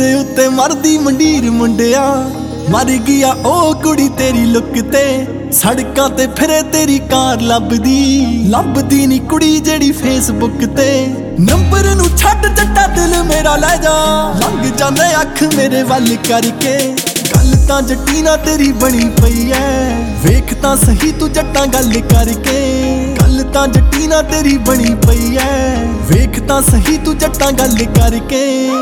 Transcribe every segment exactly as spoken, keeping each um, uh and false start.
ਤੇਰੇ ਉੱਤੇ ਮਰਦੀ ਮੰਡੀਰ ਮੁੰਡਿਆ, ਮਰ ਗਿਆ ਉਹ ਕੁੜੀ ਤੇਰੀ ਲੁੱਕ ਤੇ। ਸੜਕਾਂ ਤੇ ਫਿਰੇ ਤੇਰੀ ਕਾਰ ਲੱਭਦੀ, ਲੱਭਦੀ ਨੀ ਕੁੜੀ ਜਿਹੜੀ ਫੇਸਬੁੱਕ ਤੇ। ਨੰਬਰ ਨੂੰ ਛੱਡ ਜੱਟਾ ਦਿਲ ਮੇਰਾ ਲੈ ਜਾ, ਲੰਘ ਜਾਂਦੇ ਅੱਖ ਮੇਰੇ ਵੱਲ ਕਰਕੇ। ਗੱਲ ਤਾਂ ਜੱਟੀ ਨਾਲ ਤੇਰੀ ਬਣੀ ਪਈ ਐ, ਵੇਖ ਤਾਂ ਸਹੀ ਤੂੰ ਜੱਟਾਂ ਗੱਲ ਕਰਕੇ। ਗੱਲ ਤਾਂ ਜੱਟੀ ਨਾਲ ਤੇਰੀ ਬਣੀ ਪਈ ਐ, ਵੇਖ ਤਾਂ ਸਹੀ ਤੂੰ ਜੱਟਾਂ ਗੱਲ ਕਰਕੇ।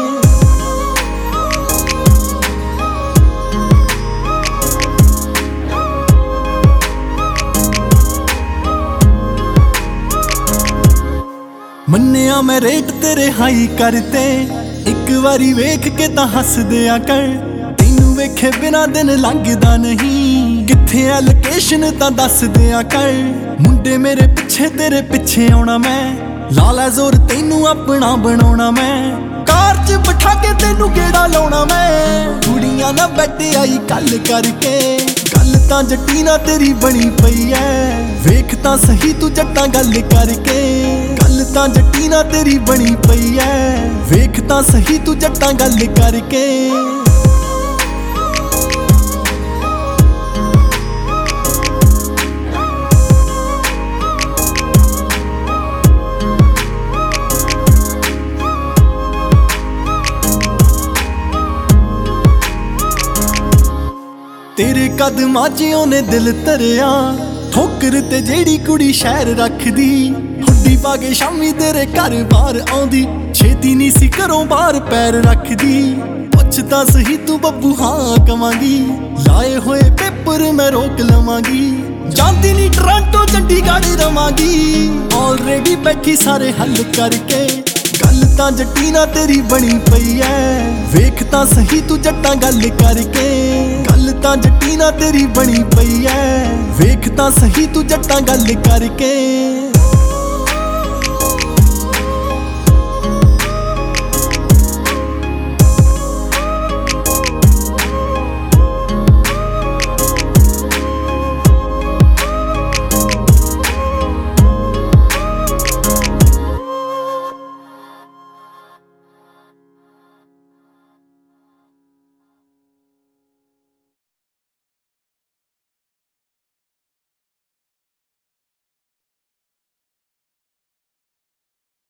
ਮੰਨਿਆ ਮੈਂ ਰੇਟ ਤੇਰੇ ਹਾਈ ਕਰਤੇ, ਇੱਕ ਵਾਰੀ ਵੇਖ ਕੇ ਤਾਂ ਹੱਸ ਦਿਆ ਕਰ। ਤੈਨੂੰ ਵੇਖੇ ਬਿਨਾ ਦਿਨ ਲੰਘਦਾ ਨਹੀਂ, ਕਿੱਥੇ ਆ ਲੋਕੇਸ਼ਨ ਤਾਂ ਦੱਸ ਦਿਆ ਕਰ। ਮੁੰਡੇ ਮੇਰੇ ਪਿੱਛੇ ਤੇਰੇ ਪਿੱਛੇ ਆਉਣਾ ਮੈਂ, ਲਾ ਲੈ ਜ਼ੋਰ ਤੈਨੂੰ ਆਪਣਾ ਬਣਾਉਣਾ ਮੈਂ। ਕਾਰ 'ਚ ਬਿਠਾ ਕੇ ਤੈਨੂੰ ਗੇੜਾ ਲਾਉਣਾ ਮੈਂ, ਕੁੜੀਆਂ ਨਾਲ ਬੈਠੇ ਆਈ ਗੱਲ ਕਰਕੇ। ਗੱਲ ਤਾਂ ਜੱਟੀ ਨਾਲ ਤੇਰੀ ਬਣੀ ਪਈ ਐ, ਵੇਖ ਤਾਂ ਸਹੀ ਤੂੰ ਜੱਟਾਂ ਗੱਲ ਕਰਕੇ। ਗੱਲ ਤਾਂ ਜੱਟੀ ਨਾਲ ਤੇਰੀ ਬਣੀ ਪਈ ਐ, ਵੇਖ ਤਾਂ ਸਹੀ ਤੂੰ ਜੱਟਾਂ ਗੱਲ ਕਰਕੇ। ਤੇਰੇ ਕਦਮਾਂ 'ਚ ਉਹਨੇ ਦਿਲ ਧਰਿਆ, ਠੋਕਰ ਤੇ ਜਿਹੜੀ ਕੁੜੀ ਸ਼ਹਿਰ ਰੱਖਦੀ। ਹੁੱਡੀ ਪਾ ਕੇ ਸ਼ਾਮੀ ਤੇਰੇ ਘਰ ਬਾਹਰ ਆਉਂਦੀ, ਛੇਤੀ ਨਹੀਂ ਸੀ ਘਰੋਂ ਬਾਹਰ ਪੈਰ ਰੱਖਦੀ। ਪੁੱਛ ਤਾਂ ਸਹੀ ਤੂੰ ਬੱਬੂ ਹਾਂ ਕਵਾਂਗੀ, ਲਾਏ ਹੋਏ ਪੇਪਰ ਮੈਂ ਰੋਕ ਲਵਾਂਗੀ। ਜਾਂਦੀ ਨਹੀਂ ਟੋਰਾਂਟੋ ਚੰਡੀਗੜ੍ਹ ਰਵਾਂਗੀ, ਆਲਰੇਡੀ ਬੈਠੀ ਸਾਰੇ ਹੱਲ ਕਰਕੇ। ਗੱਲ ਤਾਂ ਜੱਟੀ ਨਾਲ ਤੇਰੀ ਬਣੀ ਪਈ ਐ, ਵੇਖ ਤਾਂ ਸਹੀ ਤੂੰ ਜੱਟਾਂ ਗੱਲ ਕਰਕੇ। ਗੱਲ ਤਾਂ ਜੱਟੀ ਨਾਲ ਤੇਰੀ ਬਣੀ ਪਈ ਐ, ਵੇਖ ਤਾਂ ਸਹੀ ਤੂੰ ਜੱਟਾਂ ਗੱਲ ਕਰਕੇ।